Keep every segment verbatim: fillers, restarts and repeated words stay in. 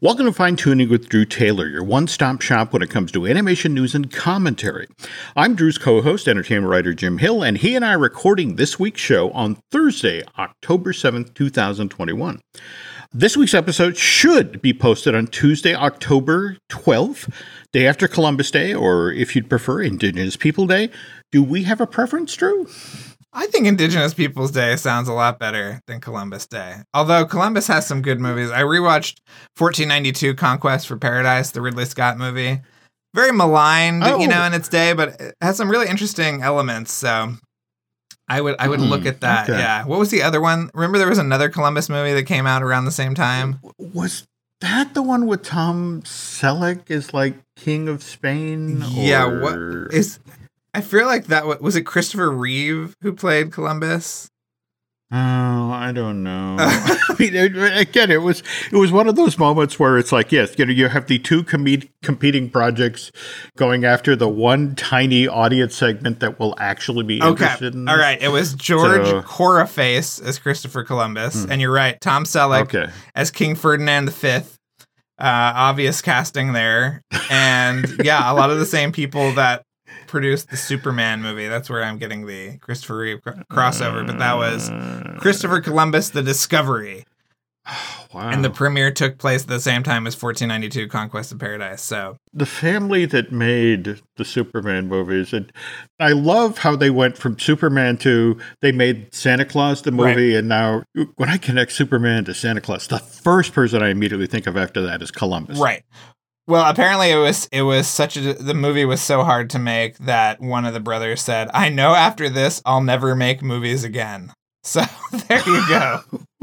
Welcome to Fine Tuning with Drew Taylor, your one-stop shop when it comes to animation news and commentary. I'm Drew's co-host, entertainment writer Jim Hill, and he and I are recording this week's show on Thursday, October seventh, twenty twenty-one. This week's episode should be posted on Tuesday, October twelfth, day after Columbus Day, or if you'd prefer, Indigenous People Day. Do we have a preference, Drew? I think Indigenous Peoples Day sounds a lot better than Columbus Day. Although Columbus has some good movies. I rewatched fourteen ninety-two Conquest for Paradise, the Ridley Scott movie. Very maligned, oh. you know, in its day, but it has some really interesting elements. So I would I would mm, look at that. Okay. Yeah. What was the other one? Remember there was another Columbus movie that came out around the same time? Was that the one with Tom Selleck is like King of Spain? Yeah. Or... What is... I feel like that was, was it Christopher Reeve who played Columbus? Oh, I don't know. I mean, again, it was it was one of those moments where it's like, yes, you know, you have the two com- competing projects going after the one tiny audience segment that will actually be interested okay. in. All right, it was George so, Coraface as Christopher Columbus, hmm. and you're right, Tom Selleck okay. as King Ferdinand the Fifth. Uh, obvious casting there, and yeah, a lot of the same people that produced the Superman movie. That's where I'm getting the Christopher Reeve cr- crossover, but that was Christopher Columbus: The Discovery. Oh, wow. And the premiere took place at the same time as fourteen ninety-two Conquest of Paradise. So the family that made the Superman movies, and I love how they went from Superman to they made Santa Claus the movie, right. And now when I connect Superman to Santa Claus, the first person I immediately think of after that is Columbus. Right. Well, apparently it was it was such a the movie was so hard to make that one of the brothers said, "I know after this I'll never make movies again." So there you go.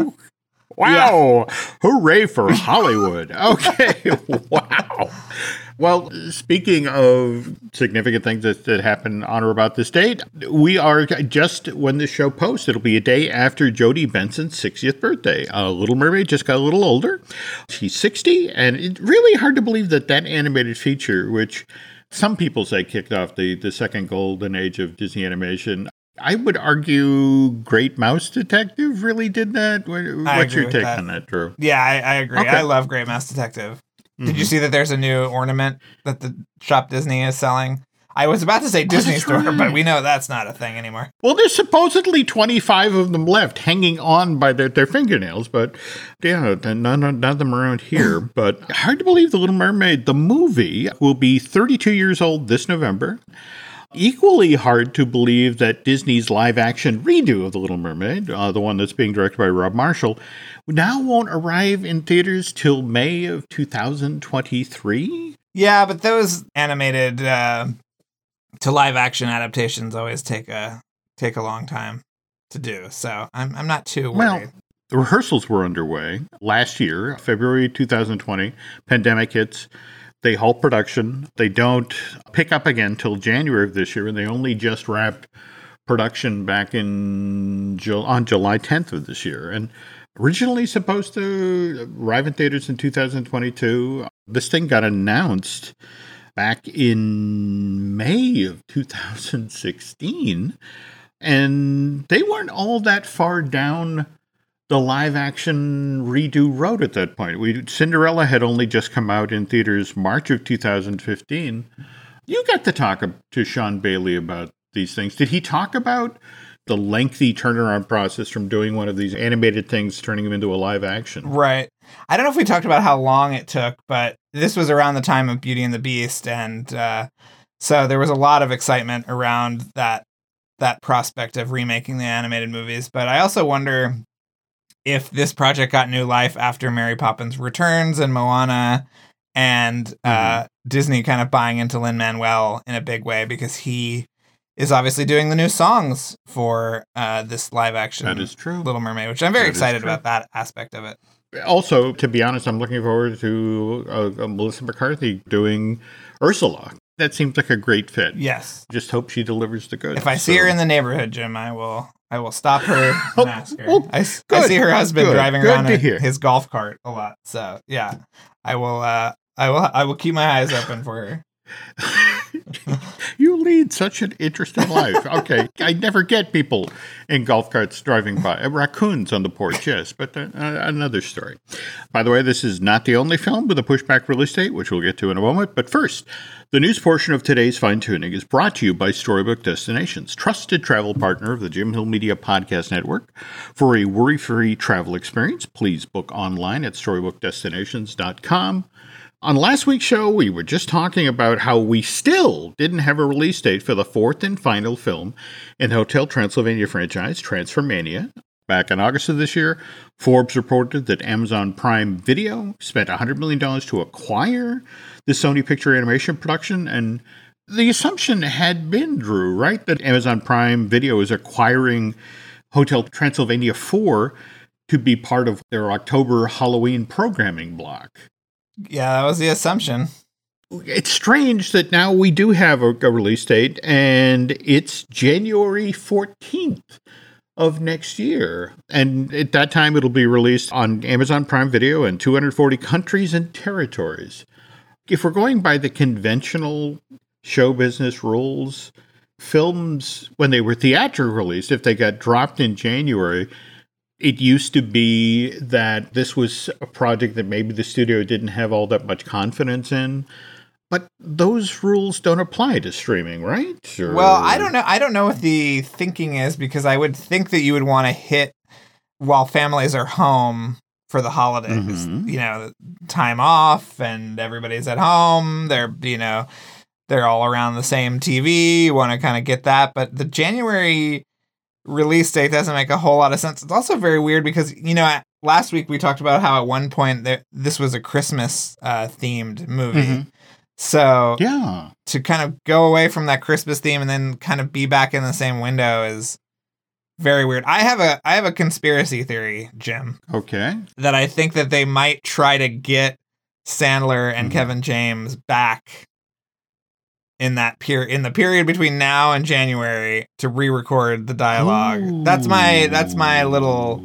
Wow! Yeah. Hooray for Hollywood! Okay, wow. Well, speaking of significant things that, that happen on or about this date, we are just when this show posts, it'll be a day after Jodie Benson's sixtieth birthday. Uh, Little Mermaid just got a little older. She's sixty, and it's really hard to believe that that animated feature, which some people say kicked off the, the second golden age of Disney animation, I would argue Great Mouse Detective really did that. What, what's your take that. on that, Drew? Yeah, I, I agree. Okay. I love Great Mouse Detective. Did mm-hmm. you see that there's a new ornament that the Shop Disney is selling? I was about to say Disney oh, Store, right. but we know that's not a thing anymore. Well, there's supposedly twenty-five of them left hanging on by their, their fingernails, but yeah, none, none of them around here. But hard to believe The Little Mermaid, the movie, will be thirty-two years old this November. Equally hard to believe that Disney's live-action redo of The Little Mermaid, uh, the one that's being directed by Rob Marshall, now won't arrive in theaters till May of two thousand twenty-three? Yeah, but those animated uh, to live-action adaptations always take a take a long time to do, so I'm I'm not too worried. Well, the rehearsals were underway last year, February two thousand twenty. Pandemic hits. They halt production. They don't pick up again till January of this year, and they only just wrapped production back in Ju- on July tenth of this year. And originally supposed to arrive in theaters in two thousand twenty-two, this thing got announced back in May of two thousand sixteen, and they weren't all that far down the live-action redo road at that point. We Cinderella had only just come out in theaters March of two thousand fifteen. You got to talk to Sean Bailey about these things. Did he talk about the lengthy turnaround process from doing one of these animated things, turning them into a live-action? Right. I don't know if we talked about how long it took, but this was around the time of Beauty and the Beast, and uh, so there was a lot of excitement around that that prospect of remaking the animated movies. But I also wonder if this project got new life after Mary Poppins Returns and Moana, and uh, mm-hmm. Disney kind of buying into Lin-Manuel in a big way, because he is obviously doing the new songs for uh, this live action that is true. Little Mermaid, which I'm very that excited about that aspect of it. Also, to be honest, I'm looking forward to uh, uh, Melissa McCarthy doing Ursula. That seems like a great fit. Yes. Just hope she delivers the goods. If I see so. her in the neighborhood, Jim, I will I will stop her and ask her. Well, I, I see her husband good, driving good around in hear. his golf cart a lot. So, yeah, I will uh, I will I will keep my eyes open for her. You lead such an interesting life. Okay, I never get people in golf carts driving by. Raccoons on the porch, yes, but uh, another story. By the way, this is not the only film with a pushback release date, which we'll get to in a moment. But first, the news portion of today's Fine Tuning is brought to you by Storybook Destinations, trusted travel partner of the Jim Hill Media Podcast Network. For a worry-free travel experience, please book online at storybook destinations dot com. On last week's show, we were just talking about how we still didn't have a release date for the fourth and final film in the Hotel Transylvania franchise, Transformania. Back in August of this year, Forbes reported that Amazon Prime Video spent one hundred million dollars to acquire the Sony Picture Animation production, and the assumption had been, Drew, right, that Amazon Prime Video is acquiring Hotel Transylvania four to be part of their October Halloween programming block. Yeah, that was the assumption. It's strange that now we do have a, a release date, and it's January fourteenth of next year. And at that time, it'll be released on Amazon Prime Video in two hundred forty countries and territories. If we're going by the conventional show business rules, films, when they were theatrically released, if they got dropped in January, it used to be that this was a project that maybe the studio didn't have all that much confidence in. But those rules don't apply to streaming, right? Or... Well, I don't know. I don't know what the thinking is, because I would think that you would want to hit while families are home for the holidays. Mm-hmm. You know, time off and everybody's at home. They're, you know, they're all around the same T V. You want to kind of get that. But the January release date doesn't make a whole lot of sense. It's also very weird because, you know, last week we talked about how at one point there, this was a Christmas uh, themed movie. Mm-hmm. So yeah, to kind of go away from that Christmas theme and then kind of be back in the same window is very weird. I have a I have a conspiracy theory, Jim. Okay. That I think that they might try to get Sandler and mm-hmm. Kevin James back in that period, in the period between now and January, to re-record the dialogue. Ooh. That's my that's my little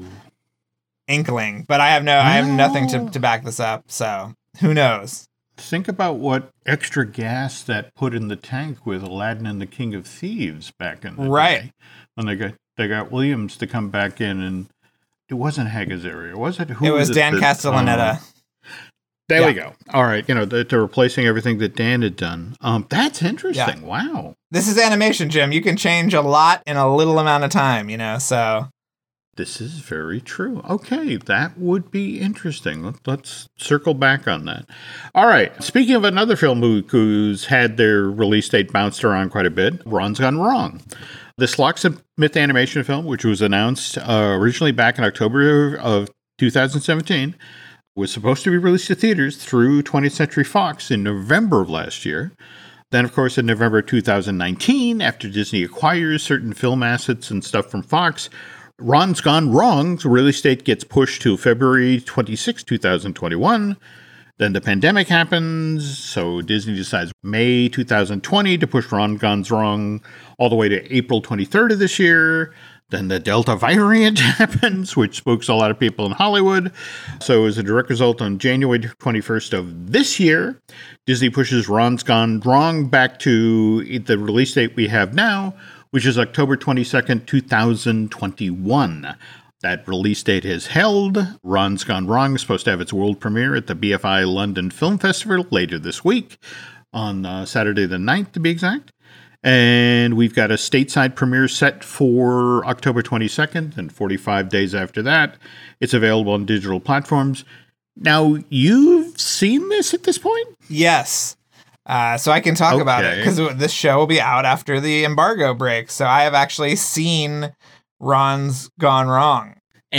inkling, but I have no I have nothing to, to back this up. So who knows? Think about what extra gas that put in the tank with Aladdin and the King of Thieves back in the right. day. When they got they got Williams to come back in, and it wasn't Hagazaria, was it? Who it was, was Dan it Castellaneta. Uh, there yeah. we go. All right, you know, they're, they're replacing everything that Dan had done. Um, that's interesting. Yeah. Wow. This is animation, Jim. You can change a lot in a little amount of time, you know, so... This is very true. Okay, that would be interesting. Let, let's circle back on that. All right. Speaking of another film who, who's had their release date bounced around quite a bit, Ron's Gone Wrong. This Locksmith animation film, which was announced uh, originally back in October of two thousand seventeen, was supposed to be released to theaters through twentieth Century Fox in November of last year. Then, of course, in November two thousand nineteen, after Disney acquires certain film assets and stuff from Fox, Ron's Gone Wrong's release date gets pushed to February twenty-sixth, twenty twenty-one. Then the pandemic happens, so Disney decides May two thousand twenty to push Ron Gone Wrong all the way to April twenty-third of this year. Then the Delta variant happens, which spooks a lot of people in Hollywood. So as a direct result, on January twenty-first of this year, Disney pushes Ron's Gone Wrong back to the release date we have now, which is October twenty-second, twenty twenty-one. That release date is held. Ron's Gone Wrong is supposed to have its world premiere at the B F I London Film Festival later this week, on uh, Saturday the ninth to be exact. And we've got a stateside premiere set for October twenty-second, and forty-five days after that, it's available on digital platforms. Now, you've seen this at this point? Yes. Uh, so I can talk okay. about it, because this show will be out after the embargo break. So I have actually seen Ron's Gone Wrong.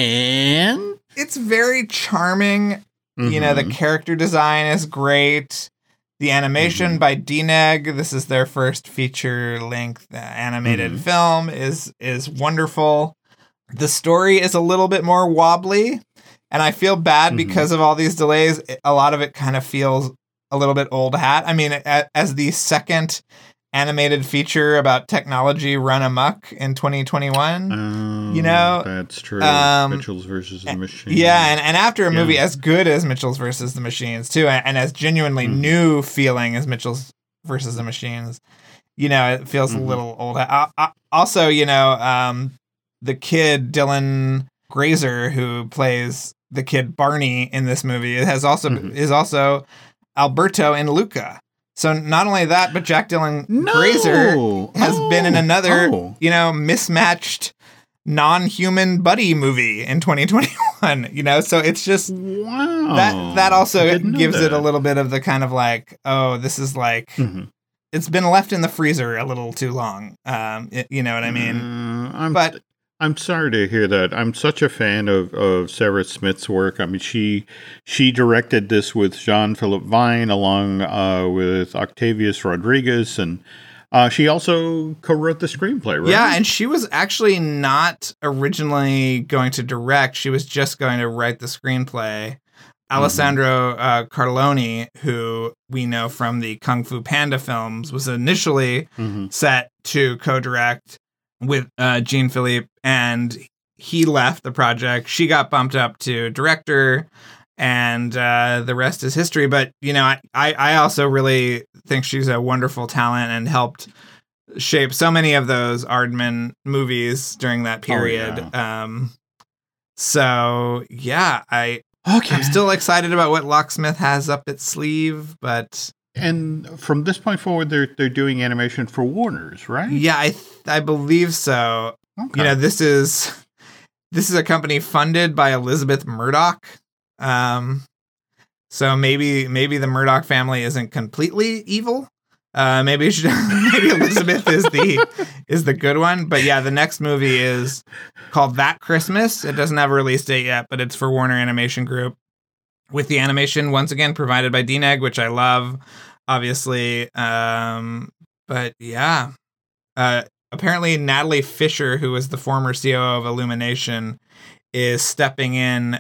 And? It's very charming. Mm-hmm. You know, the character design is great. The animation mm-hmm. by D N E G, this is their first feature-length uh, animated mm-hmm. film, is is wonderful. The story is a little bit more wobbly, and I feel bad mm-hmm. because of all these delays. A lot of it kind of feels a little bit old hat. I mean, as the second animated feature about technology run amok in twenty twenty-one, oh, you know, that's true. Um, Mitchell's versus the Machines. Yeah, and, and after a movie yeah. as good as Mitchell's versus the Machines too, and, and as genuinely mm. new feeling as Mitchell's versus the Machines. You know, it feels mm-hmm. a little old. I, I, also, you know, um, the kid Dylan Grazer, who plays the kid Barney in this movie, has also mm-hmm. is also Alberto in Luca. So not only that, but Jack Dylan no! Grazer has oh, been in another, oh. you know, mismatched non-human buddy movie in twenty twenty-one. You know, so it's just wow. that that also gives that. it a little bit of the kind of like, oh, this is like mm-hmm. it's been left in the freezer a little too long. Um, it, you know what I mean? Uh, I'm, but I'm sorry to hear that. I'm such a fan of, of Sarah Smith's work. I mean, she she directed this with Jean-Philippe Vine along uh, with Octavius Rodriguez, and uh, she also co-wrote the screenplay, right? Yeah, and she was actually not originally going to direct. She was just going to write the screenplay. Alessandro mm-hmm. uh, Carloni, who we know from the Kung Fu Panda films, was initially mm-hmm. set to co-direct with uh, Jean-Philippe, and he left the project. She got bumped up to director, and uh, the rest is history. But, you know, I, I also really think she's a wonderful talent and helped shape so many of those Aardman movies during that period. Oh, yeah. Um, so, yeah, I, okay. I'm still excited about what Locksmith has up its sleeve, but... And from this point forward, they're they're doing animation for Warner's, right? Yeah, I th- I believe so. Okay. You know, this is this is a company funded by Elizabeth Murdoch. Um, so maybe maybe the Murdoch family isn't completely evil. Uh, maybe should, maybe Elizabeth is the is the good one. But yeah, the next movie is called That Christmas. It doesn't have a release date yet, but it's for Warner Animation Group, with the animation once again provided by D N E G, which I love, obviously. Um, but yeah, uh, apparently Natalie Fisher, who was the former C O O of Illumination, is stepping in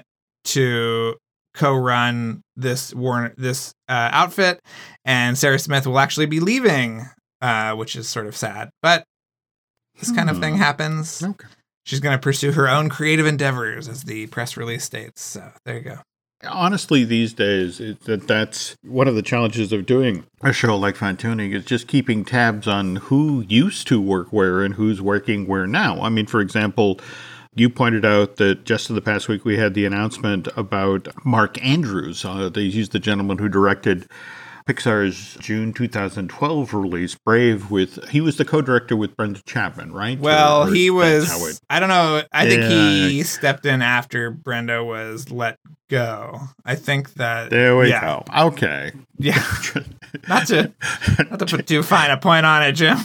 to co-run this Warner this uh, outfit, and Sarah Smith will actually be leaving, uh, which is sort of sad. But this kind of thing happens. Okay. She's going to pursue her own creative endeavors, as the press release states. So there you go. Honestly, these days, it, that that's one of the challenges of doing a show like Fine-Tuning is just keeping tabs on who used to work where and who's working where now. I mean, for example, you pointed out that just in the past week we had the announcement about Mark Andrews. Uh, he's the gentleman who directed Pixar's June two thousand twelve release, Brave, with, he was the co-director with Brenda Chapman, right? Well, or, or he was, it, I don't know, I think yeah, he stepped in after Brenda was let go. I think that. There we yeah. go. Okay. Yeah. not to, not to put too fine a point on it, Jim.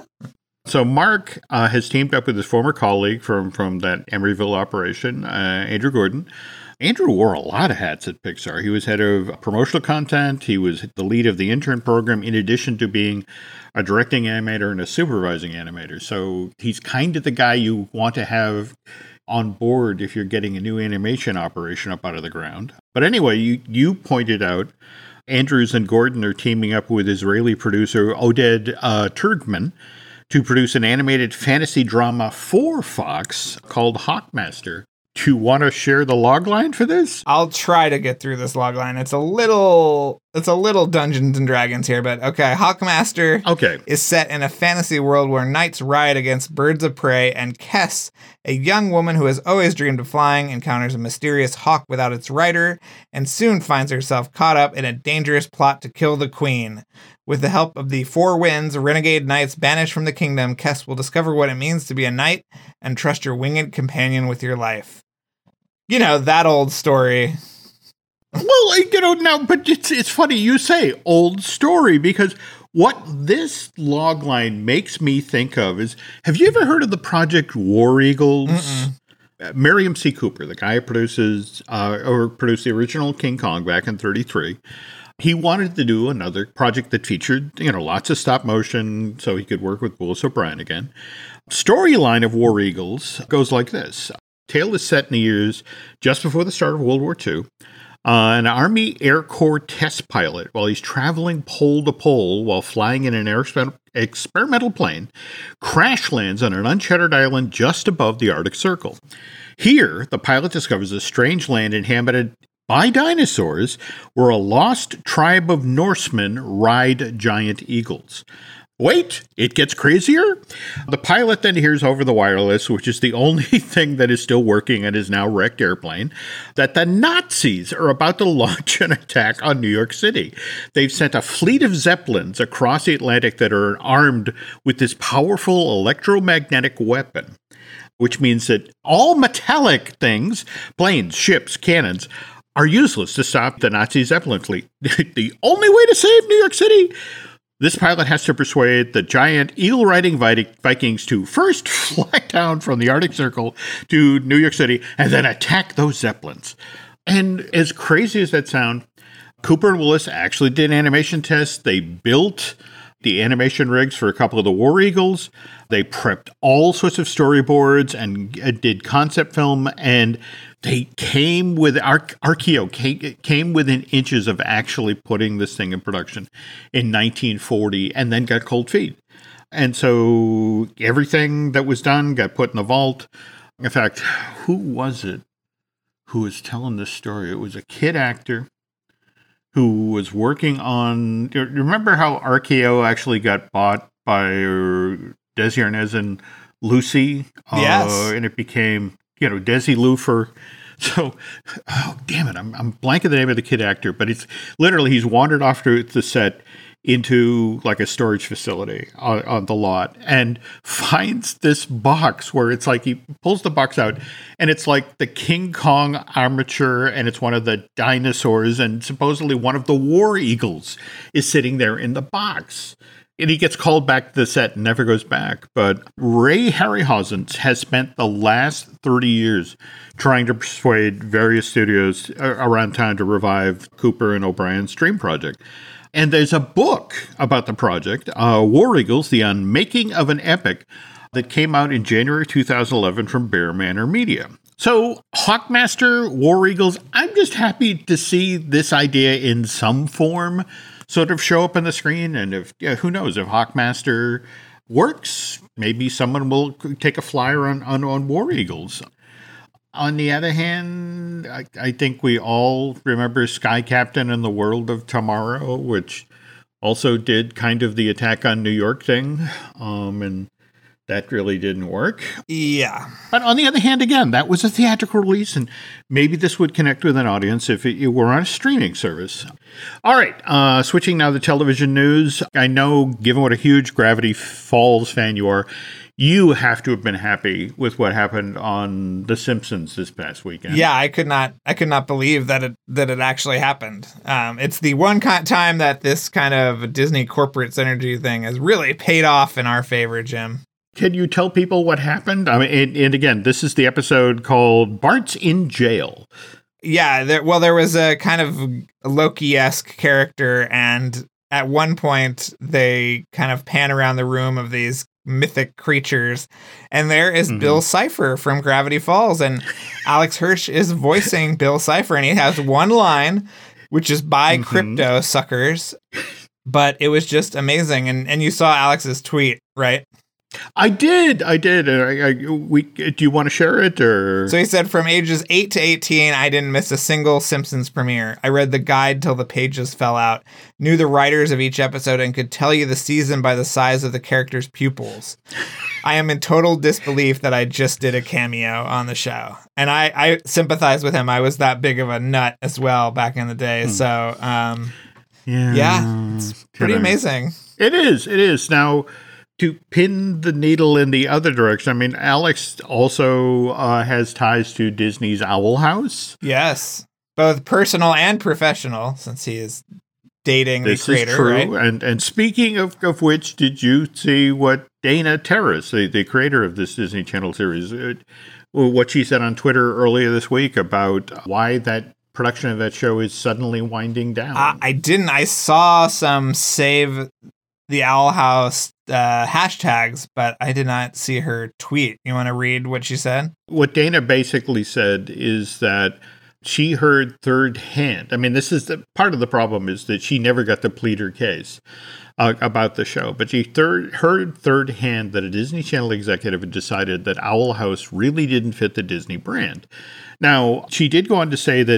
So Mark uh, has teamed up with his former colleague from, from that Emeryville operation, uh, Andrew Gordon. Andrew wore a lot of hats at Pixar. He was head of promotional content. He was the lead of the intern program, in addition to being a directing animator and a supervising animator. So he's kind of the guy you want to have on board if you're getting a new animation operation up out of the ground. But anyway, you, you pointed out Andrews and Gordon are teaming up with Israeli producer Oded uh, Turgman to produce an animated fantasy drama for Fox called Hawkmaster. Do you want to share the logline for this? I'll try to get through this logline. It's a little, it's a little Dungeons and Dragons here, but okay. Hawkmaster okay. is set in a fantasy world where knights ride against birds of prey, and Kess, a young woman who has always dreamed of flying, encounters a mysterious hawk without its rider, and soon finds herself caught up in a dangerous plot to kill the queen. With the help of the Four Winds, renegade knights banished from the kingdom, Kess will discover what it means to be a knight and trust your winged companion with your life. You know, that old story. Well, you know, now, but it's it's funny you say old story, because what this logline makes me think of is, have you ever heard of the Project War Eagles? Uh, Miriam C. Cooper, the guy who produces, uh, or produced the original King Kong back in thirty-three. He wanted to do another project that featured, you know, lots of stop motion so he could work with Willis O'Brien again. Storyline of War Eagles goes like this. Tale is set in the years just before the start of World War Two. Uh, an Army Air Corps test pilot, while he's traveling pole to pole while flying in an air exper- experimental plane, crash lands on an uncharted island just above the Arctic Circle. Here, the pilot discovers a strange land inhabited by dinosaurs where a lost tribe of Norsemen ride giant eagles. Wait, it gets crazier? The pilot then hears over the wireless, which is the only thing that is still working and is now wrecked airplane, that the Nazis are about to launch an attack on New York City. They've sent a fleet of Zeppelins across the Atlantic that are armed with this powerful electromagnetic weapon, which means that all metallic things, planes, ships, cannons, are useless to stop the Nazi Zeppelin fleet. The only way to save New York City? This pilot has to persuade the giant eagle-riding Vikings to first fly down from the Arctic Circle to New York City and then attack those Zeppelins. And as crazy as that sounds, Cooper and Willis actually did animation tests. They built the animation rigs for a couple of the War Eagles. They prepped all sorts of storyboards and did concept film, and they came with Ar- Archaeo came, came within inches of actually putting this thing in production in nineteen forty, and then got cold feet. And so everything that was done got put in the vault. In fact, who was it who was telling this story? It was a kid actor who was working on. Remember how Archaeo actually got bought by Desi Arnaz and Lucy? Yes, uh, and it became, you know, Desi Lufer. So, oh, damn it, I'm I'm blanking the name of the kid actor, but it's literally, he's wandered off to the set into like a storage facility on, on the lot and finds this box where it's like, he pulls the box out and it's like the King Kong armature, and it's one of the dinosaurs, and supposedly one of the War Eagles is sitting there in the box. And he gets called back to the set and never goes back. But Ray Harryhausen has spent the last thirty years trying to persuade various studios around town to revive Cooper and O'Brien's Dream Project. And there's a book about the project, uh, War Eagles, The Unmaking of an Epic, that came out in January two thousand eleven from Bear Manor Media. So, Hawkmaster, War Eagles, I'm just happy to see this idea in some form sort of show up on the screen. And if, yeah, who knows, if Hawkmaster works, maybe someone will take a flyer on, on, on War Eagles. On the other hand, I, I think we all remember Sky Captain and the World of Tomorrow, which also did kind of the attack on New York thing. Um, and that really didn't work. Yeah. But on the other hand, again, that was a theatrical release, and maybe this would connect with an audience if it, it were on a streaming service. All right, uh, switching now to television news. I know, given what a huge Gravity Falls fan you are, you have to have been happy with what happened on The Simpsons this past weekend. Yeah, I could not, I could not believe that it that it actually happened. Um, it's the one con- time that this kind of Disney corporate synergy thing has really paid off in our favor, Jim. Can you tell people what happened? I mean, and, and again, this is the episode called Bart's in Jail. Yeah, there, well, there was a kind of Loki-esque character, and at one point they kind of pan around the room of these mythic creatures, and there is mm-hmm. Bill Cipher from Gravity Falls, and Alex Hirsch is voicing Bill Cipher, and he has one line, which is "Buy mm-hmm. crypto, suckers." But it was just amazing, and and you saw Alex's tweet, right? I did. I did. I, I, we, do you want to share it? Or? So he said, from ages eight to eighteen, I didn't miss a single Simpsons premiere. I read the guide till the pages fell out, knew the writers of each episode, and could tell you the season by the size of the characters' pupils. I am in total disbelief that I just did a cameo on the show. And I, I sympathize with him. I was that big of a nut as well back in the day. Hmm. So, um, yeah, yeah, it's pretty amazing. It is. It is. Now, to pin the needle in the other direction, I mean, Alex also uh, has ties to Disney's Owl House. Yes, both personal and professional, since he is dating this the creator, is true. Right? And and speaking of, of which, did you see what Dana Terrace, the, the creator of this Disney Channel series, uh, what she said on Twitter earlier this week about why that production of that show is suddenly winding down? Uh, I didn't. I saw some Save the Owl House uh, hashtags, but I did not see her tweet. You want to read what she said? What Dana basically said is that she heard third hand. I mean, this is the part of the problem, is that she never got to plead her case uh, about the show, but she third, heard third hand that a Disney Channel executive had decided that Owl House really didn't fit the Disney brand. Now, she did go on to say that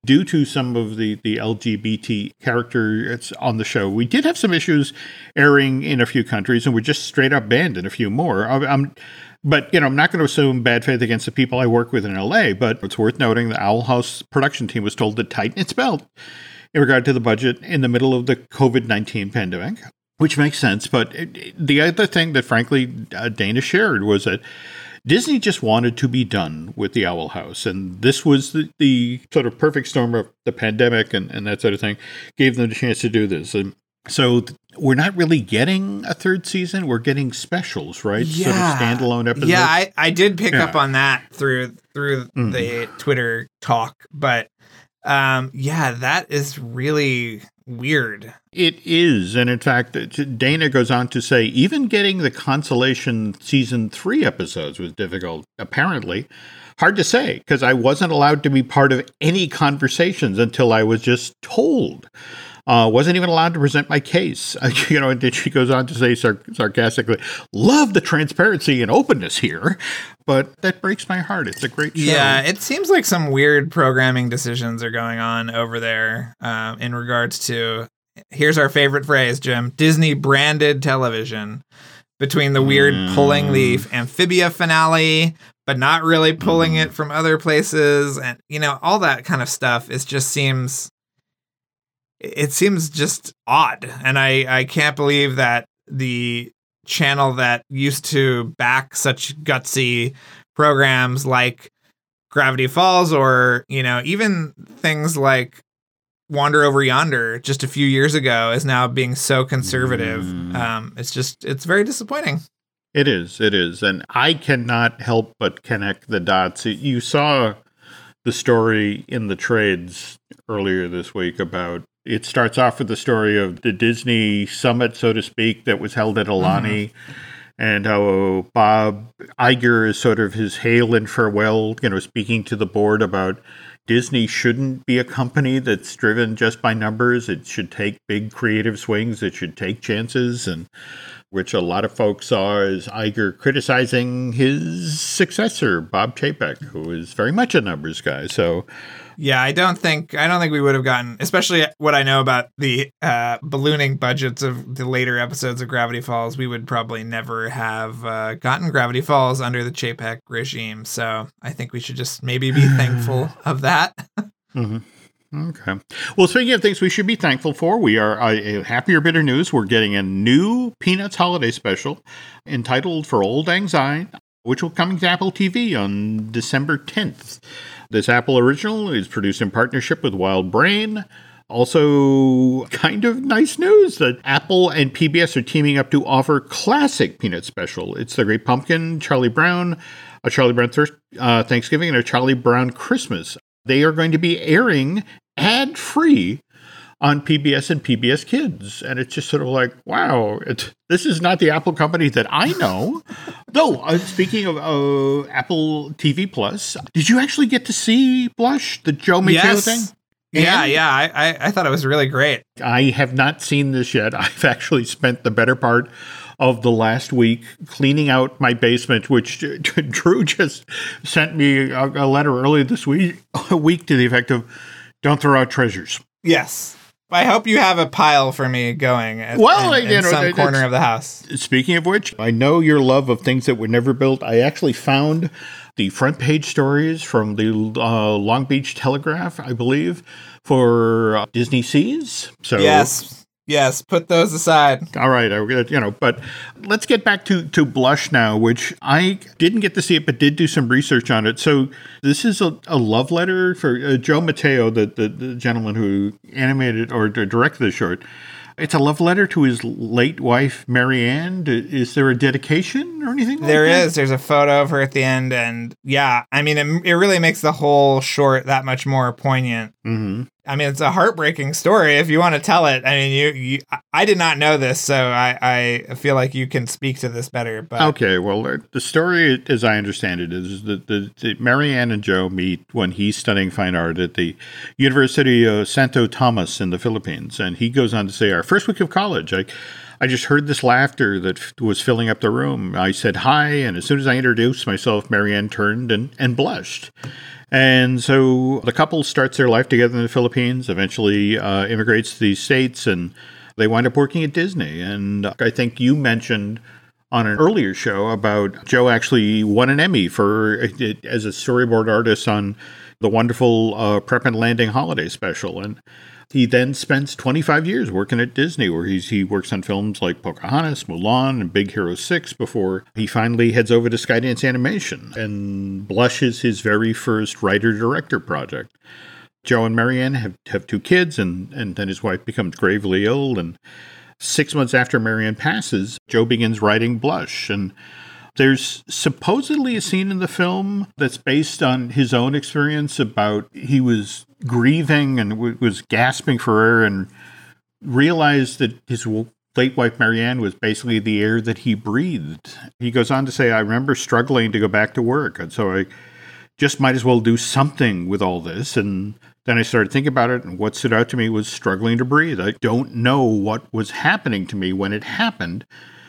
due to some of the, the L G B T characters on the show, we did have some issues airing in a few countries, and we're just straight up banned in a few more. I, I'm, but, you know, I'm not going to assume bad faith against the people I work with in L A, but it's worth noting the Owl House production team was told to tighten its belt in regard to the budget in the middle of the COVID nineteen pandemic, which makes sense. But it, the other thing that, frankly, uh, Dana shared was that Disney just wanted to be done with the Owl House. And this was the, the sort of perfect storm of the pandemic and, and that sort of thing, gave them the chance to do this. And so th- we're not really getting a third season. We're getting specials, right? Yeah. Sort of standalone episodes. Yeah, I, I did pick Yeah. up on that through through Mm. the Twitter talk. But um, yeah, that is really weird. It is. And in fact, Dana goes on to say, even getting the Consolation season three episodes was difficult, apparently. Hard to say, because I wasn't allowed to be part of any conversations until I was just told. Uh, wasn't even allowed to present my case. Uh, you know, and then she goes on to say sar- sarcastically, love the transparency and openness here, but that breaks my heart. It's a great show. Yeah, it seems like some weird programming decisions are going on over there um, in regards to, here's our favorite phrase, Jim, Disney branded television, between the weird Mm. pulling the Amphibia finale, but not really pulling it from other places. And, you know, all that kind of stuff. It just seems, it seems just odd. And I, I can't believe that the channel that used to back such gutsy programs like Gravity Falls, or, you know, even things like Wander Over Yonder just a few years ago, is now being so conservative. Mm. Um, it's just, it's very disappointing. It is, it is. And I cannot help but connect the dots. You saw the story in the trades earlier this week about, it starts off with the story of the Disney summit, so to speak, that was held at Aulani, mm-hmm. and how Bob Iger is sort of his hail and farewell, you know, speaking to the board about Disney shouldn't be a company that's driven just by numbers. It should take big creative swings. It should take chances, and which a lot of folks saw as Iger criticizing his successor, Bob Chapek, who is very much a numbers guy. So, yeah, I don't think I don't think we would have gotten, especially what I know about the uh, ballooning budgets of the later episodes of Gravity Falls. We would probably never have uh, gotten Gravity Falls under the Chapek regime. So I think we should just maybe be thankful of that. Mm-hmm. Okay. Well, speaking of things we should be thankful for, we are uh, a happier bit of news. We're getting a new Peanuts holiday special entitled For Old Lang Syne, which will come to Apple T V on December tenth. This Apple original is produced in partnership with Wild Brain. Also, kind of nice news that Apple and P B S are teaming up to offer classic Peanuts special. It's The Great Pumpkin, Charlie Brown, a Charlie Brown Thir- uh, Thanksgiving, and a Charlie Brown Christmas. They are going to be airing ad-free on P B S and P B S Kids. And it's just sort of like, wow, it's, this is not the Apple company that I know. Though, uh, speaking of uh, Apple T V Plus, did you actually get to see Blush, the Joe Mateo Yes. thing? Yeah, And yeah, I, I, I thought it was really great. I have not seen this yet. I've actually spent the better part of the last week cleaning out my basement, which Drew just sent me a, a letter earlier this week, a week to the effect of, don't throw out treasures. Yes. I hope you have a pile for me going at, Well, in, in you know, some it- corner it's- of the house. Speaking of which, I know your love of things that were never built. I actually found the front page stories from the uh, Long Beach Telegraph, I believe, for uh, Disney Seas. So Yes. Yes, put those aside. all right, I, you know, but let's get back to, to Blush now, which I didn't get to see it, but did do some research on it. So this is a, a love letter for uh, Joe Mateo, the, the, the gentleman who animated or directed the short. It's a love letter to his late wife, Marianne. Is there a dedication or anything like There that? is. There's a photo of her at the end. And yeah, I mean, it, it really makes the whole short that much more poignant. Mm-hmm. I mean, it's a heartbreaking story if you want to tell it. I mean, you, you I did not know this, so I, I feel like you can speak to this better. But Okay, well, uh, the story, as I understand it, is that the, the Marianne and Joe meet when he's studying fine art at the University of Santo Tomas in the Philippines. And he goes on to say, our first week of college, I, I just heard this laughter that f- was filling up the room. I said hi, and as soon as I introduced myself, Marianne turned and, and blushed. And so the couple starts their life together in the Philippines, eventually uh, immigrates to these States, and they wind up working at Disney. And I think you mentioned on an earlier show about Joe actually won an Emmy for as a storyboard artist on the wonderful uh, Prep and Landing holiday special. And he then spends twenty-five years working at Disney, where he's, he works on films like Pocahontas, Mulan, and Big Hero six before he finally heads over to Skydance Animation and blushes his very first writer-director project. Joe and Marianne have, have two kids, and, and then his wife becomes gravely ill. And six months after Marianne passes, Joe begins writing Blush. And there's supposedly a scene in the film that's based on his own experience about he was grieving and w- was gasping for air and realized that his w- late wife Marianne was basically the air that he breathed. He goes on to say, I remember struggling to go back to work, and so I just might as well do something with all this. And then I started thinking about it, and what stood out to me was struggling to breathe. I don't know what was happening to me when it happened.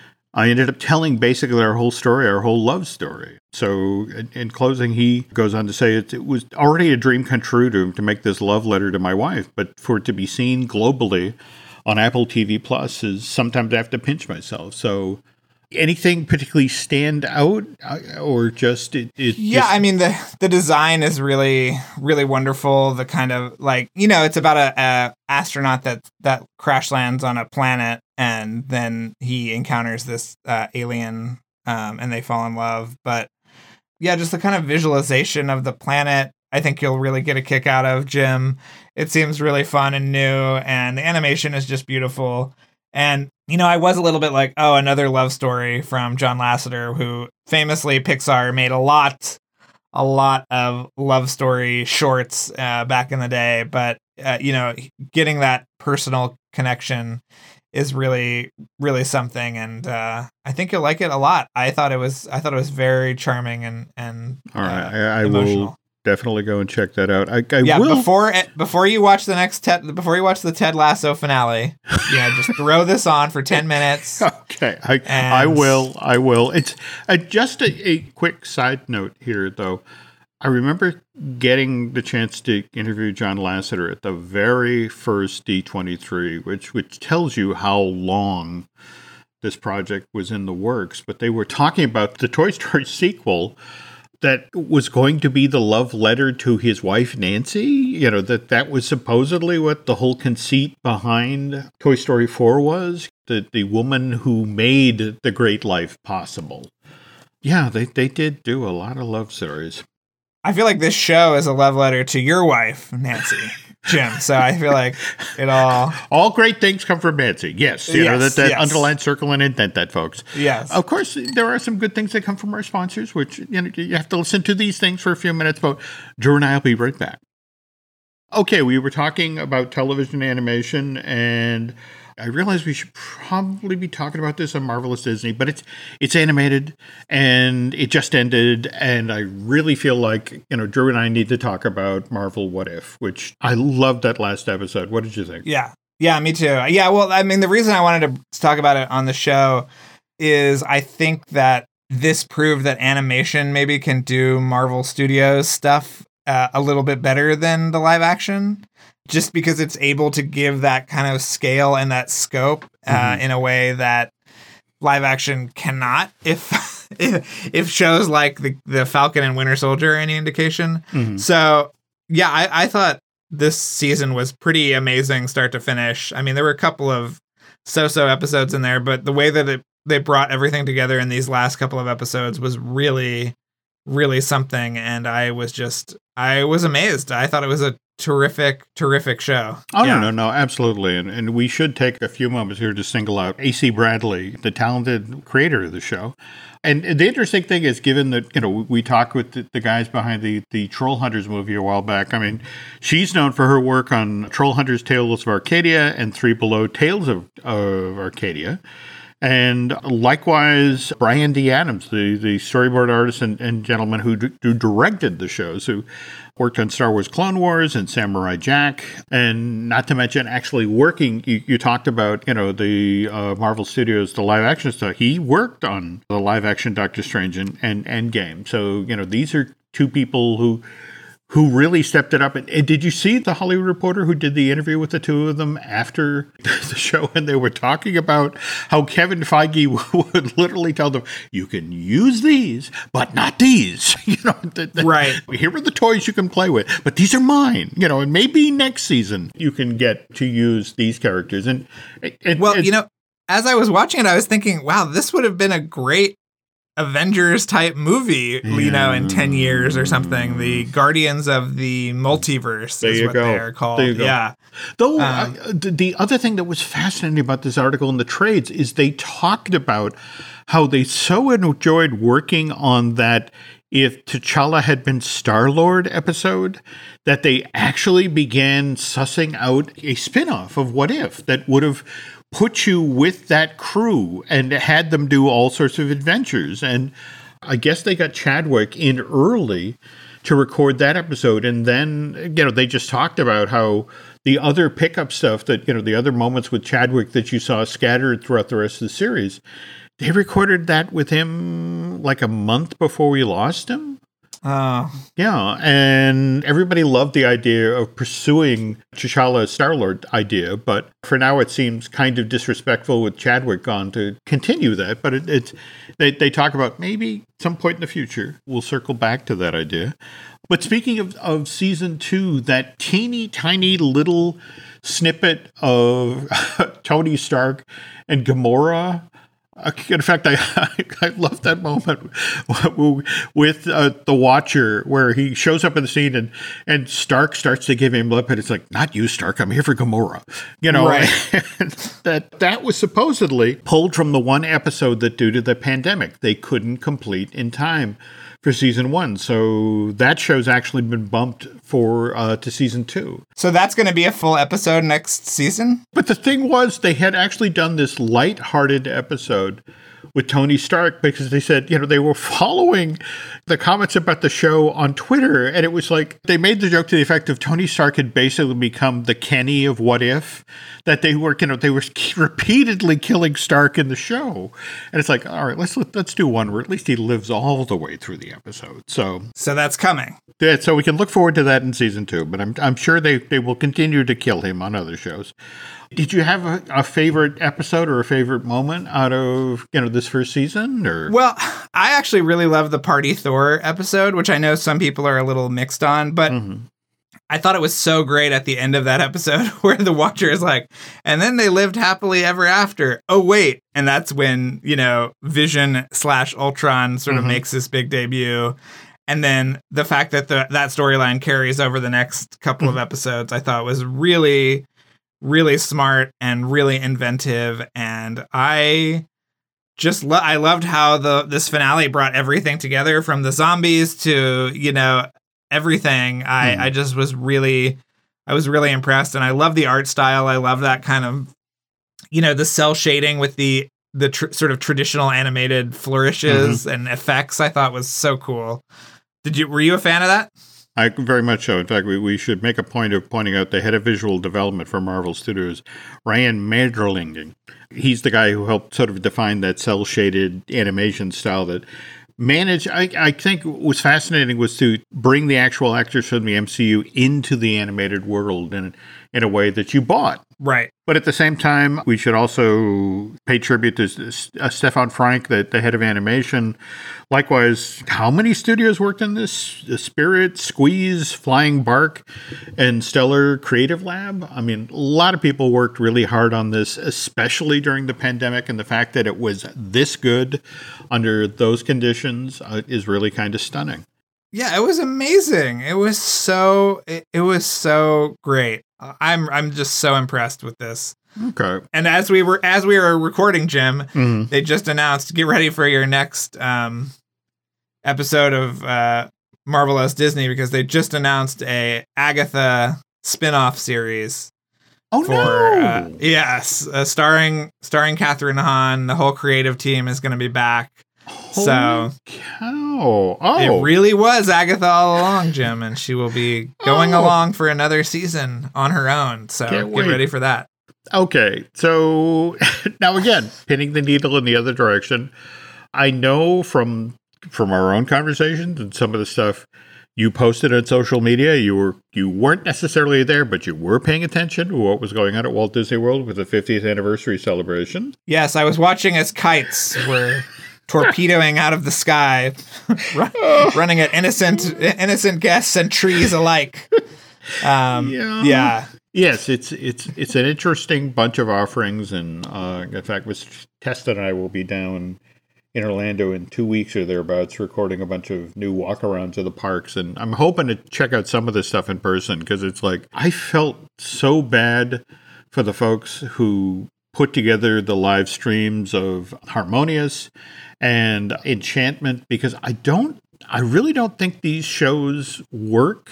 I ended up telling basically our whole story, our whole love story. So in, in closing, he goes on to say it, it was already a dream come true to him to make this love letter to my wife, but for it to be seen globally on Apple T V Plus is sometimes I have to pinch myself. So anything particularly stand out, or just it? it yeah, just... I mean the the design is really really wonderful. The kind of like you know it's about a, a astronaut that that crash lands on a planet, and then he encounters this uh, alien, um, and they fall in love. But yeah, just the kind of visualization of the planet, I think you'll really get a kick out of, Jim. It seems really fun and new, and the animation is just beautiful. And, you know, I was a little bit like, oh, another love story from John Lasseter, who famously Pixar made a lot, a lot of love story shorts uh, back in the day. But, uh, you know, getting that personal connection is really, really something. And uh, I think you'll like it a lot. I thought it was, I thought it was very charming and, and All right. uh, I, I emotional. will definitely go and check that out. I, I yeah, will. before before you watch the next Ted, before you watch the Ted Lasso finale, yeah, just throw this on for ten minutes. Okay, I and... I will. I will. It's uh, just a, a quick side note here, though. I remember getting the chance to interview John Lasseter at the very first D twenty-three, which which tells you how long this project was in the works. But they were talking about the Toy Story sequel that was going to be the love letter to his wife, Nancy. You know, that that was supposedly what the whole conceit behind Toy Story four was, the, the woman who made the great life possible. Yeah, they, they did do a lot of love stories. I feel like this show is a love letter to your wife, Nancy, Jim. So I feel like it all... All great things come from Nancy. Yes. You yes, know, that, that yes. underline, circle, and indent that, folks. Yes. Of course, there are some good things that come from our sponsors, which, you know, you have to listen to these things for a few minutes, but Drew and I will be right back. Okay, we were talking about television animation, and I realized we should probably be talking about this on Marvelous Disney, but it's it's animated, and it just ended, and I really feel like, you know, Drew and I need to talk about Marvel What If, which I loved that last episode. What did you think? Yeah. Yeah, me too. Yeah, well, I mean, the reason I wanted to talk about it on the show is I think that this proved that animation maybe can do Marvel Studios stuff uh, a little bit better than the live action, just because it's able to give that kind of scale and that scope uh, mm-hmm. in a way that live action cannot. If if, if shows like the, the Falcon and Winter Soldier are any indication. Mm-hmm. So, yeah, I, I thought this season was pretty amazing start to finish. I mean, there were a couple of so-so episodes in there, but the way that it, they brought everything together in these last couple of episodes was really, really something. And I was just, I was amazed. I thought it was a terrific, terrific show. Oh, yeah. no, no, no, absolutely. And, and we should take a few moments here to single out A C Bradley, the talented creator of the show. And the interesting thing is, given that, you know, we talked with the, the guys behind the, the Troll Hunters movie a while back. I mean, she's known for her work on Troll Hunters Tales of Arcadia and Three Below Tales of, of Arcadia. And likewise, Brian D. Adams, the, the storyboard artist and, and gentleman who, d- who directed the shows, who worked on Star Wars Clone Wars and Samurai Jack, and not to mention actually working, you, you talked about, you know, the uh, Marvel Studios, the live action stuff. He worked on the live action Doctor Strange and, and Endgame. So, you know, these are two people who who really stepped it up. And, and did you see the Hollywood Reporter who did the interview with the two of them after the show? And they were talking about how Kevin Feige would literally tell them, you can use these, but not these. You know, the, the, right. Here are the toys you can play with, but these are mine. You know, and maybe next season you can get to use these characters. And, and well, and, you know, as I was watching it, I was thinking, wow, this would have been a great Avengers type movie, yeah. you know, in ten years or something. The Guardians of the Multiverse there is you what go. they're called. There you go. Yeah. Though um, uh, the other thing that was fascinating about this article in the trades is they talked about how they so enjoyed working on that if T'Challa had been Star-Lord episode, that they actually began sussing out a spin-off of What If that would have put you with that crew and had them do all sorts of adventures. And I guess they got Chadwick in early to record that episode. And then, you know, they just talked about how the other pickup stuff that, you know, the other moments with Chadwick that you saw scattered throughout the rest of the series, they recorded that with him like a month before we lost him. Oh. Yeah, and everybody loved the idea of pursuing T'Challa's Star-Lord idea, but for now it seems kind of disrespectful with Chadwick gone to continue that. But it, it's they, they talk about maybe some point in the future we'll circle back to that idea. But speaking of, of season two, that teeny tiny little snippet of Tony Stark and Gamora. In fact, I I love that moment with uh, the Watcher where he shows up in the scene and, and Stark starts to give him lip, and it's like, not you, Stark, I'm here for Gamora. You know, right. that that was supposedly pulled from the one episode that due to the pandemic, they couldn't complete in time for season one. So that show's actually been bumped for uh, to season two. So that's going to be a full episode next season? But the thing was, they had actually done this light-hearted episode with Tony Stark because they said, you know, they were following the comments about the show on Twitter. And it was like, they made the joke to the effect of Tony Stark had basically become the Kenny of What If, that they were, you know, they were repeatedly killing Stark in the show. And it's like, all right, let's, let's do one where at least he lives all the way through the episode. So, so that's coming. Yeah, so we can look forward to that in season two, but I'm I'm sure they, they will continue to kill him on other shows. Did you have a, a favorite episode or a favorite moment out of, you know, this first season? Or Well, I actually really love the Party Thor episode, which I know some people are a little mixed on, but mm-hmm. I thought it was so great at the end of that episode where the Watcher is like, and then they lived happily ever after. Oh, wait. And that's when, you know, Vision slash Ultron sort of mm-hmm. makes this big debut. And then the fact that the, that storyline carries over the next couple of episodes, I thought was really, really smart and really inventive. And I just lo- I loved how the this finale brought everything together, from the zombies to, you know, everything. I, mm. I just was really, I was really impressed. And I love the art style. I love that kind of, you know, the cell shading with the the tr- sort of traditional animated flourishes mm-hmm. and effects. I thought was so cool. Did you, were you a fan of that? I very much so. In fact, we, we should make a point of pointing out the head of visual development for Marvel Studios, Ryan Manderling. He's the guy who helped sort of define that cel-shaded animation style that managed, I, I think what was fascinating was to bring the actual actors from the M C U into the animated world in, in a way that you bought. Right. But at the same time, we should also pay tribute to uh, Stefan Frank, the, the head of animation. Likewise, how many studios worked on this? Spirit, Squeeze, Flying Bark, and Stellar Creative Lab. I mean, a lot of people worked really hard on this, especially during the pandemic. And the fact that it was this good under those conditions uh, is really kind of stunning. Yeah, it was amazing. It was so, it, it was so great. I'm I'm just so impressed with this. Okay. And as we were as we were recording, Jim, mm-hmm. they just announced, get ready for your next um, episode of uh, Marvelous Disney, because they just announced a Agatha spin-off series. Oh for, no! Uh, yes, uh, starring starring Catherine Hahn. The whole creative team is going to be back. Holy so cow! Oh, it really was Agatha all along, Jim, and she will be going oh. along for another season on her own. So Can't get wait. ready for that. Okay, so now again, pinning the needle in the other direction. I know from from our own conversations and some of the stuff You posted on social media. You were you weren't necessarily there, but you were paying attention to what was going on at Walt Disney World with the fiftieth anniversary celebration. Yes, I was watching as kites were torpedoing out of the sky, running at innocent innocent guests and trees alike. Um, yeah. yeah. Yes, it's it's it's an interesting bunch of offerings, and uh, in fact, Mister Testa and I will be down in Orlando in two weeks or thereabouts, recording a bunch of new walkarounds of the parks. And I'm hoping to check out some of this stuff in person, because it's like, I felt so bad for the folks who put together the live streams of Harmonious and Enchantment, because I don't, I really don't think these shows work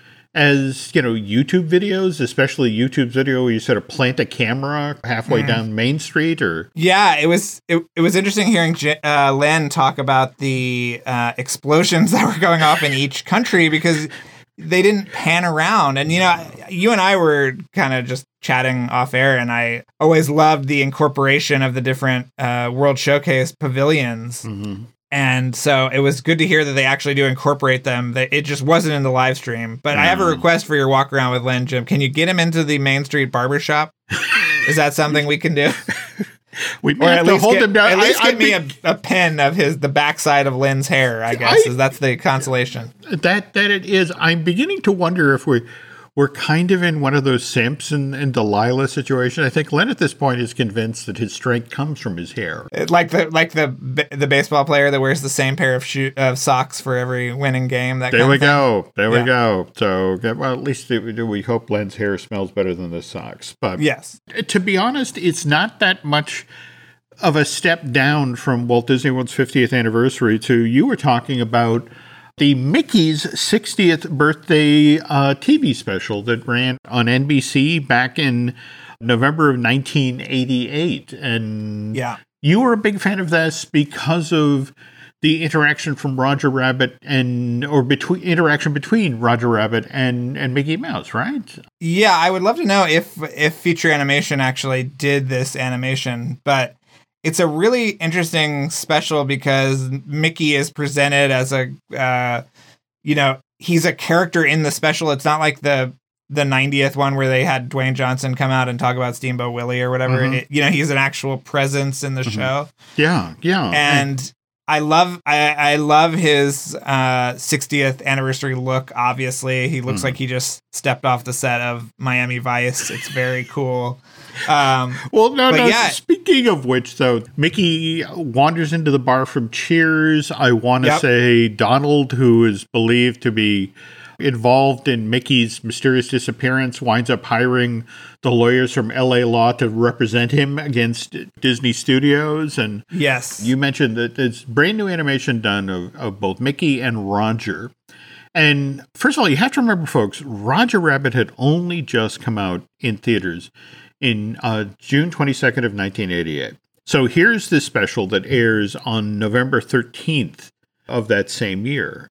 as, you know, YouTube videos, especially YouTube's video where you sort of plant a camera halfway mm. down Main Street, or yeah, it was it, it was interesting hearing uh, Len talk about the uh, explosions that were going off in each country, because they didn't pan around. And, you know, you and I were kind of just chatting off air, and I always loved the incorporation of the different uh, World Showcase pavilions. Mm-hmm. And so it was good to hear that they actually do incorporate them. That it just wasn't in the live stream. But mm. I have a request for your walk around with Len, Jim. Can you get him into the Main Street barbershop? Is that something we can do? We might have to hold get, him down. At least I, give I me a, a pin of his the backside of Len's hair, I guess. I, is that's the consolation. That that it is. I'm beginning to wonder if we we're kind of in one of those Samson and Delilah situations. I think Len at this point is convinced that his strength comes from his hair. Like the like the the baseball player that wears the same pair of shoe, of socks for every winning game. That there kind we of go. There yeah. we go. So, well, at least we hope Len's hair smells better than the socks. But yes, to be honest, it's not that much of a step down from Walt Disney World's fiftieth anniversary to, you were talking about the Mickey's sixtieth birthday uh, T V special that ran on N B C back in November of nineteen eighty-eight. And yeah. you were a big fan of this because of the interaction from Roger Rabbit and, or between interaction between Roger Rabbit and, and Mickey Mouse, right? Yeah, I would love to know if if Feature Animation actually did this animation, but it's a really interesting special because Mickey is presented as a, uh, you know, he's a character in the special. It's not like the the ninetieth one where they had Dwayne Johnson come out and talk about Steamboat Willie or whatever. Mm-hmm. It, you know, he's an actual presence in the mm-hmm. show. Yeah, yeah. And I love I, I love his uh, sixtieth anniversary look, obviously. He looks mm. like he just stepped off the set of Miami Vice. It's very cool. Um, well, no, no. Yeah. Speaking of which, though, Mickey wanders into the bar from Cheers. I want to yep. say Donald, who is believed to be involved in Mickey's mysterious disappearance, winds up hiring the lawyers from L A Law to represent him against Disney Studios. And yes, you mentioned that there's brand new animation done of, of both Mickey and Roger. And first of all, you have to remember, folks, Roger Rabbit had only just come out in theaters in uh, June twenty-second of nineteen eighty-eight. So here's this special that airs on November thirteenth of that same year.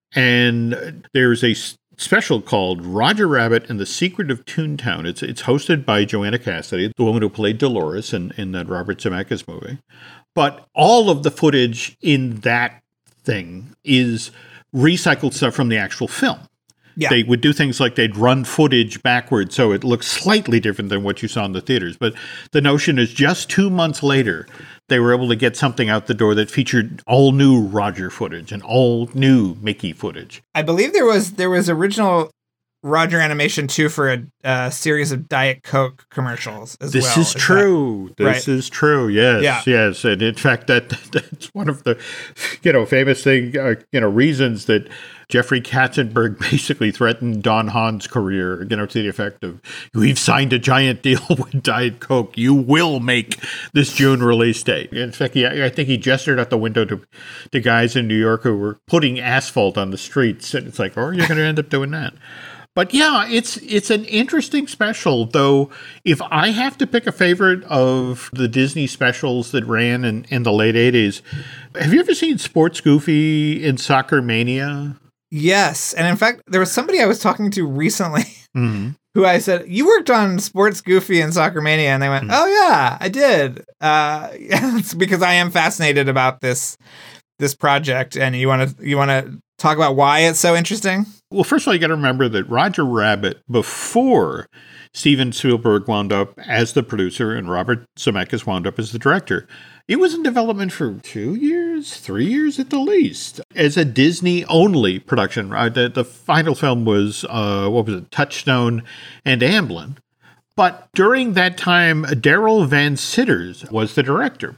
And there's a special called Roger Rabbit and the Secret of Toontown. It's it's hosted by Joanna Cassidy, the woman who played Dolores in, in that Robert Zemeckis movie. But all of the footage in that thing is recycled stuff from the actual film. Yeah. They would do things like they'd run footage backwards so it looks slightly different than what you saw in the theaters. But the notion is just two months later, they were able to get something out the door that featured all new Roger footage and all new Mickey footage. I believe there was there was original Roger animation too for a uh, series of Diet Coke commercials as this well. This is, is true. That, this right? is true. Yes. Yeah. Yes. And in fact, that that's one of the, you know, famous thing, uh, you know, reasons that Jeffrey Katzenberg basically threatened Don Hahn's career, you know, to the effect of, we've signed a giant deal with Diet Coke. You will make this June release date. In fact, yeah, I think he gestured out the window to, to guys in New York who were putting asphalt on the streets. And it's like, oh, you're going to end up doing that. But yeah, it's it's an interesting special, though. If I have to pick a favorite of the Disney specials that ran in, in the late eighties, have you ever seen Sports Goofy in Soccer Mania? Yes. And in fact, there was somebody I was talking to recently mm-hmm. who I said, you worked on Sports Goofy and Soccer Mania. And they went, mm-hmm. oh, yeah, I did. Uh, it's because I am fascinated about this this project. And you want to you want to talk about why it's so interesting? Well, first of all, you got to remember that Roger Rabbit, before Steven Spielberg wound up as the producer and Robert Zemeckis wound up as the director, it was in development for two years, three years at the least, as a Disney-only production. Uh, the, the final film was, uh, what was it, Touchstone and Amblin. But during that time, Daryl Van Sitters was the director.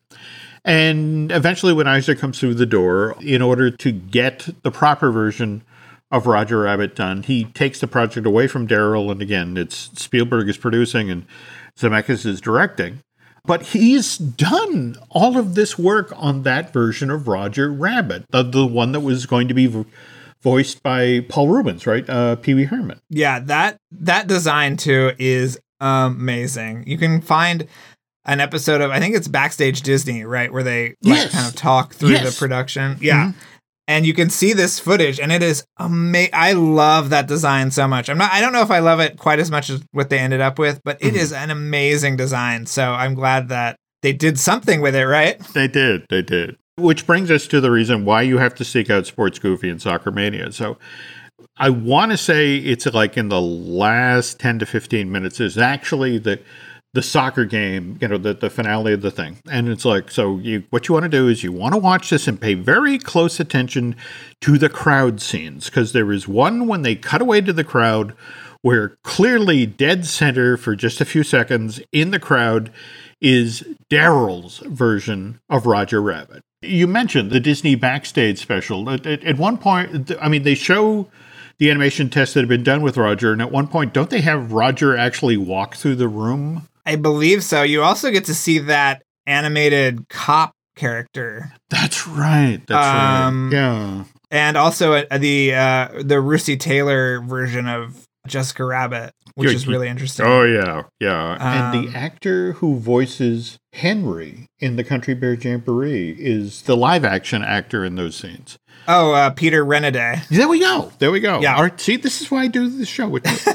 And eventually when Eisner comes through the door, in order to get the proper version of Roger Rabbit done, he takes the project away from Daryl. And again, it's Spielberg is producing and Zemeckis is directing. But he's done all of this work on that version of Roger Rabbit, the, the one that was going to be vo- voiced by Paul Reubens, right? Uh, Pee Wee Herman. Yeah, that that design too is amazing. You can find an episode of, I think it's Backstage Disney, right? Where they like, yes. kind of talk through yes. the production. Yeah. Mm-hmm. And you can see this footage and it is amazing. I love that design so much. I'm not, I don't know if I love it quite as much as what they ended up with, but it mm-hmm. is an amazing design. So I'm glad that they did something with it, right? They did. They did. Which brings us to the reason why you have to seek out Sports Goofy and Soccer Mania. So I want to say it's like in the last ten to fifteen minutes is actually the the soccer game, you know, the, the finale of the thing. And it's like, so you, what you want to do is you want to watch this and pay very close attention to the crowd scenes. Because there is one when they cut away to the crowd where clearly dead center for just a few seconds in the crowd is Daryl's version of Roger Rabbit. You mentioned the Disney Backstage special. At, at, at one point, I mean, they show the animation tests that have been done with Roger. And at one point, don't they have Roger actually walk through the room? I believe so. You also get to see that animated cop character. That's right. That's um, right. Yeah. And also uh, the uh, the Russi Taylor version of Jessica Rabbit, which You're, is really interesting. Oh, yeah. Yeah. Um, and the actor who voices Henry in the Country Bear Jamboree is the live action actor in those scenes. Oh, uh, Peter Renaday. There we go. There we go. Yeah. All right, see, this is why I do this show with you.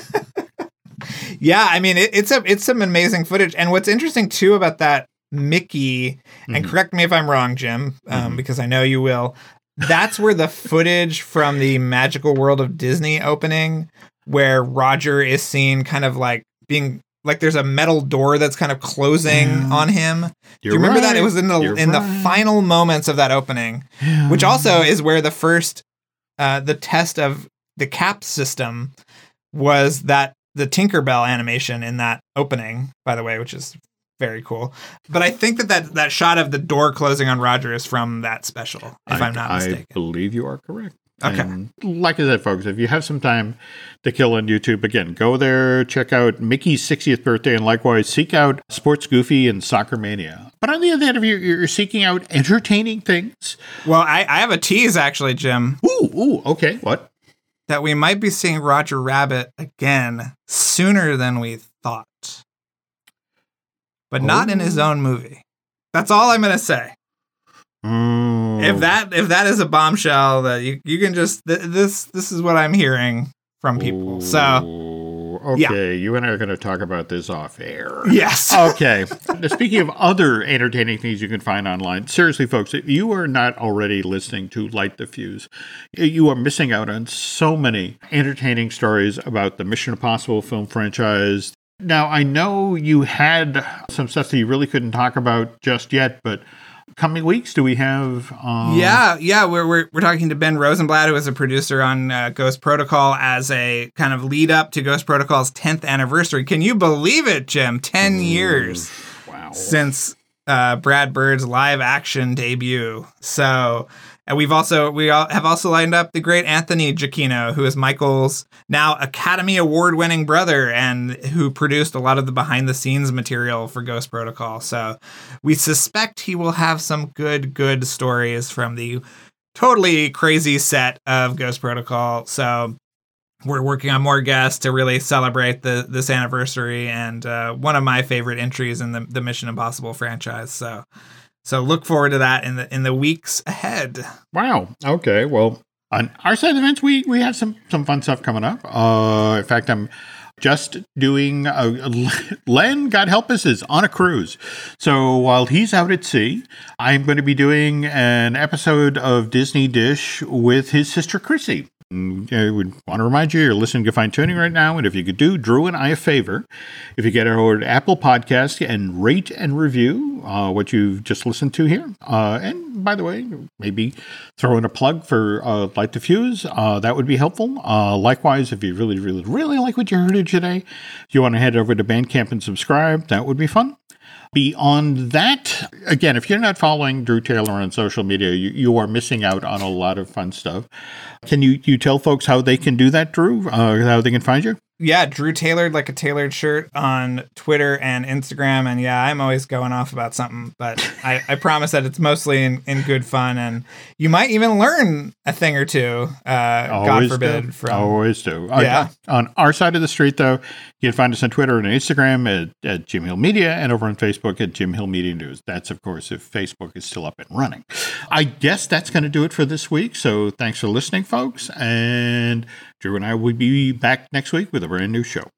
Yeah, I mean, it, it's a it's some amazing footage. And what's interesting, too, about that Mickey, mm-hmm. and correct me if I'm wrong, Jim, um, mm-hmm. because I know you will, that's where the footage from the Magical World of Disney opening, where Roger is seen kind of like being, like there's a metal door that's kind of closing yeah. on him. You're Do you remember right. that? It was in the You're in right. the final moments of that opening, yeah. which also is where the first, uh, the test of the CAP system was that the Tinkerbell animation in that opening, by the way, which is very cool. But I think that that, that shot of the door closing on Roger is from that special, if I, I'm not mistaken. I believe you are correct. Okay. And like I said, folks, if you have some time to kill on YouTube, again, go there, check out Mickey's sixtieth birthday, and likewise seek out Sports Goofy and Soccer Mania. But on the other hand, if you're, you're seeking out entertaining things. Well, I, I have a tease, actually, Jim. Ooh, ooh, okay. What? That we might be seeing Roger Rabbit again sooner than we thought. But oh. not in his own movie. That's all I'm going to say. Mm. If that if that is a bombshell, that you you can just th- this this is what I'm hearing from people. Ooh. So okay, yeah. you and I are going to talk about this off air. Yes. Okay. Now, speaking of other entertaining things you can find online, seriously, folks, if you are not already listening to Light the Fuse, you are missing out on so many entertaining stories about the Mission Impossible film franchise. Now, I know you had some stuff that you really couldn't talk about just yet, but coming weeks, do we have? Um... Yeah, yeah, we're, we're we're talking to Ben Rosenblatt, who is a producer on uh, Ghost Protocol, as a kind of lead up to Ghost Protocol's tenth anniversary. Can you believe it, Jim? Ten Ooh, years wow. since uh, Brad Bird's live action debut. So, and we've also we all have also lined up the great Anthony Giacchino, who is Michael's now Academy Award winning brother, and who produced a lot of the behind the scenes material for Ghost Protocol. So we suspect he will have some good, good stories from the totally crazy set of Ghost Protocol. So we're working on more guests to really celebrate the this anniversary, and uh, one of my favorite entries in the, the Mission Impossible franchise. So. So look forward to that in the in the weeks ahead. Wow. Okay. Well, on our side of the fence, we we have some some fun stuff coming up. Uh, in fact, I'm just doing, uh, Len, God help us, is on a cruise. So while he's out at sea, I'm going to be doing an episode of Disney Dish with his sister Chrissy. I would want to remind you, you're listening to Fine Tuning right now, and if you could do Drew and I a favor, if you get over to Apple Podcast and rate and review uh, what you've just listened to here, uh, and by the way, maybe throw in a plug for uh, Light the Fuse, uh, that would be helpful. Uh, likewise, if you really, really, really like what you heard today, if you want to head over to Bandcamp and subscribe, that would be fun. Beyond that, again, if you're not following Drew Taylor on social media, you, you are missing out on a lot of fun stuff. Can you, you tell folks how they can do that, Drew? Uh, how they can find you? Yeah, Drew Tailored Like a Tailored Shirt on Twitter and Instagram. And yeah, I'm always going off about something, but I, I promise that it's mostly in, in good fun. And you might even learn a thing or two, uh, God forbid. Do. From Always do. Yeah. Uh, on our side of the street, though, you can find us on Twitter and Instagram at, at Jim Hill Media and over on Facebook at Jim Hill Media News. That's, of course, if Facebook is still up and running. I guess that's going to do it for this week. So thanks for listening, folks. And Drew and I will be back next week with a brand new show.